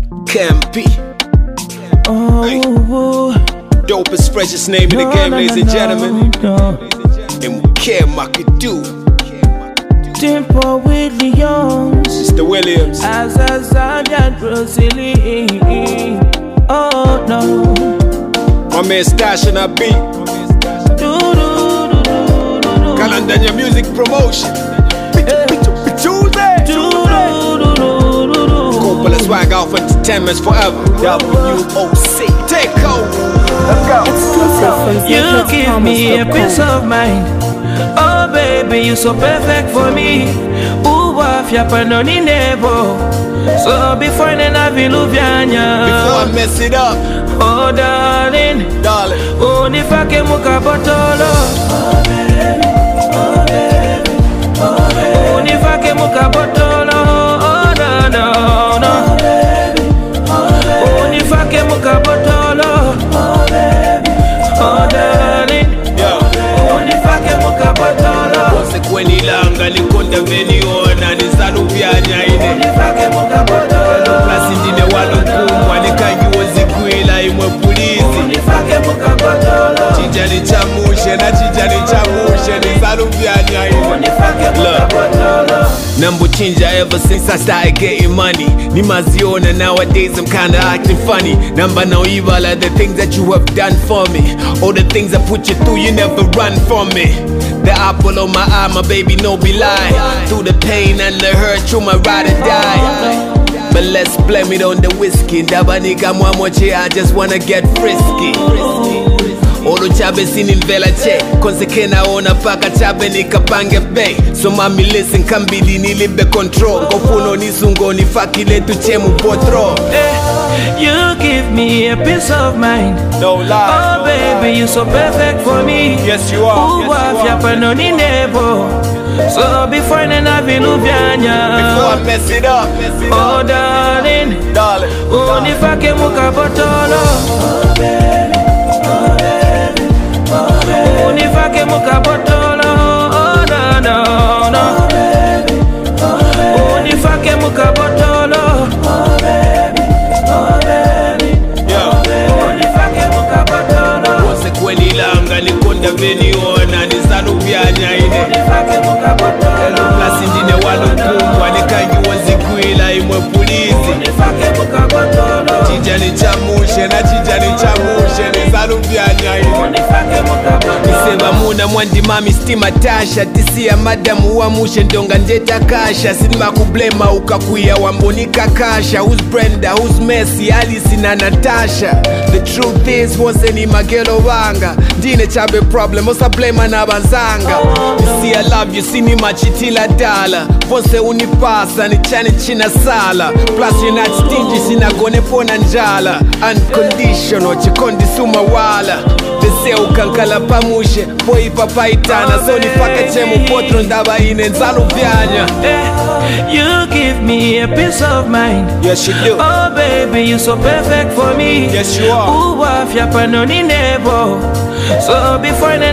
Campy. Hey. Dopest, freshest name in the game, ladies and gentlemen. And we can't mock it, do. Tempo Williams. Mr. Williams. As a Zambian Brazilian. Oh no. My man Stash on our beat. Kalandanya music promotion. Coppola swag off entertainments forever. WOC. Take over. Let's go. You give me a peace of mind. Oh baby, you so perfect for me. Uwafya panoni nebo. So before I Before I mess it up. Oh darling, unifake mukabotolo. Oh baby, oh baby, oh baby. Unifake mukabotolo. Oh no no no. Oh baby, oh baby. Unifake mukabotolo. Oh baby, oh darling. Unifake mukabotolo. Ose kweni langa likonda veniona nisaluvyanya ine. Unifake mukabotolo. Plasi ndine walokumwa nikangi wozikwila imwe pulizi. Unifake mukabotolo. Chijani chamushe na chijani chamushe nisaluvyanya ine. Unifake mukabotolo. Number changer ever since I started getting money. Nimaziona nowadays I'm kinda acting funny. Number now evil are the things that you have done for me. All the things I put you through, you never run from me. The apple on my eye, my baby, no be lie. Through the pain and the hurt, you my ride or die. But let's blame it on the whiskey. Dabanika mwamoche, I just wanna get frisky. Olo chabe sinimvela che Konse naona paka chabe nikapange pay. So mami listen kambidi nilibe control. Kofuno nisungo nifakile tuchemu potro. You give me a peace of mind. No lie. Oh baby, you so perfect for me. Yes you are. Uwafya panoni nebo. So before I Before I mess it up. Oh darling, unifake mukabotolo. Oh baby, oh baby, oh baby. Unifake mukabotolo. Oh no no no. Oh baby, oh baby. Unifake mukabotolo. Oh baby, oh baby. Unifake mukabotolo. Ose kweni langa likonda veniona nisaluvyanya ine. Unifake mukabotolo. Plasi ndine walokumwa nikangi wozikwila imwe pulizi. Unifake mukabotolo. Chijani chamushe na chijani chamushe nisaluvyanya ine. Unifake mukabotolo. Iseba muna mwandi mami stima tasha. Tisia madamu wa mushe ndonga ndeta kasha. Sinima kublema ukakuya wambonika kasha. Who's Brenda, who's Messi, Alice na Natasha. The truth is wose ni magelo wanga. Dine chabe problem, osa blema na banzanga. You see I love you, sini machitila dala. Vose unipasa, ni chani china sala. Plus you're not stingy, sinagone pona njala. Unconditional, chikondi suma wala. Dese ukankala pamushe, boy papaitana. So nifake chemu potro ndaba ine nzalu vyanya. You give me a peace of mind. Yes you do. Oh baby, you so perfect for me. Yes you are. Uwafya panoni nebo. So before I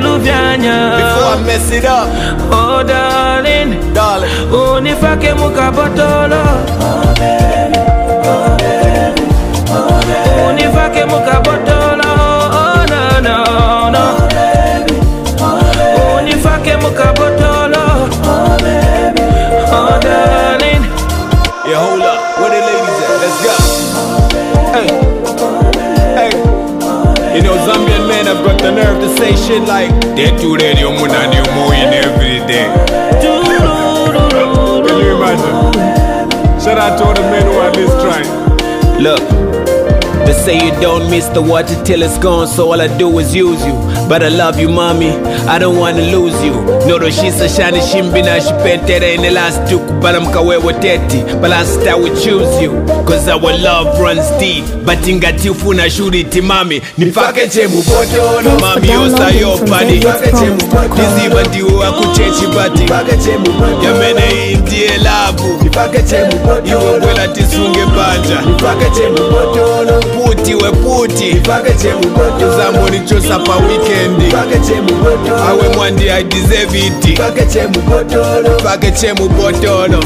Before I mess it up. Oh darling, unifake mukabotolo. Oh baby, oh baby, oh baby. Unifake mukabotolo. Oh no no no. Oh baby, oh baby. Unifake mukabotolo. Oh baby, oh darling. Yeah, hold up. Where the ladies at? Let's go. Hey, hey. You know, Zambian men have got the nerve to say shit like they do radio muna new in every day. Can you imagine? Shout out to all the men who are this trying. Look. They say you don't miss the water till it's gone, so all I do is use you. But I love you, mommy, I don't wanna lose you. Noro shisa shani shimbina shipentere in the last two, but I'm kawewa teti. But last time we choose you, cause our love runs deep. But ingatifu na shuriti, mami, nifake chemu potolo. Mami yosa yo padi, nifake chemu potolo. Niziba diwa kuchechi bati, nifake chemu potolo. Yamene indie labu, nifake chemu potolo. Iwe mwela tisunge banja, nifake chemu potolo. Put tiwe puti Zamboni chosa pa weekendi Awe mwandi I deserve it Fake chemu botolo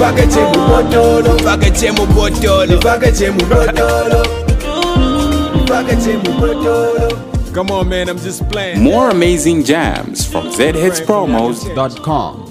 Come on man, I'm just playing. More amazing jams from zhitspromos.com.